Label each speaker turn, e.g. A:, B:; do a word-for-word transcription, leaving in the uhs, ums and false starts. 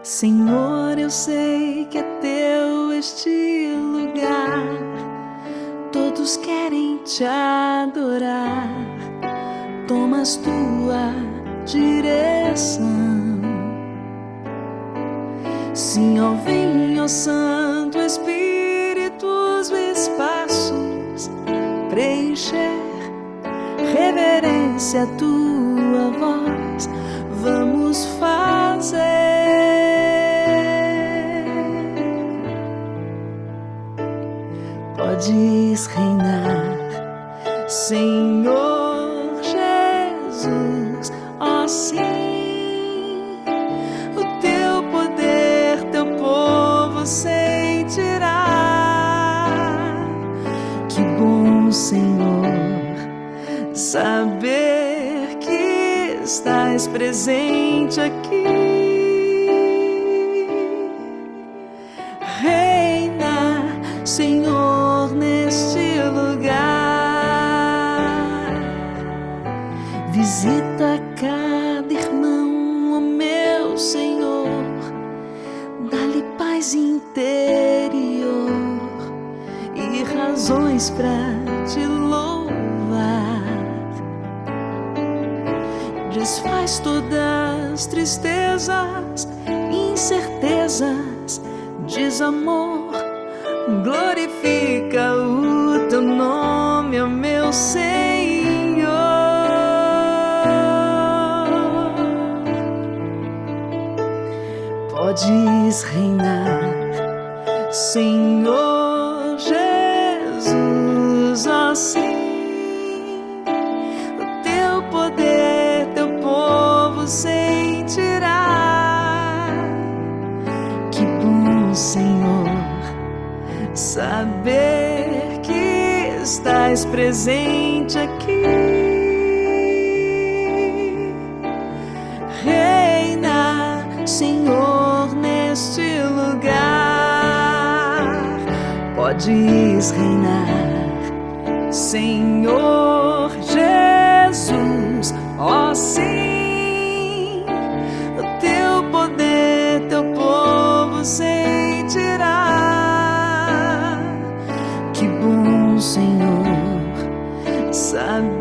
A: Senhor, eu sei que é teu este lugar, todos querem te adorar, tomas tua direção. Sim, ó, vem, ó Santo Espírito, os espaços preencher, reverência à tua voz, vamos fazer. Podes reinar, Senhor Jesus, ó sim, o teu poder, teu povo sentirá. Que bom, Senhor, saber que estás presente aqui. Reina, Senhor, neste lugar. Visita cada irmão, ó meu Senhor, dá-lhe paz interior e razões pra te louvar. Desfaz todas tristezas, incertezas, desamor, glorifica o teu nome, ó meu Senhor. Podes reinar, Senhor Jesus, ó sim, o teu poder, teu povo sentirá. Que bom, Senhor, saber que estás presente aqui. Reina, Senhor, neste lugar. Podes reinar, Senhor Jesus, ó sim, o teu poder, teu povo sentirá. Que bom, Senhor, sabe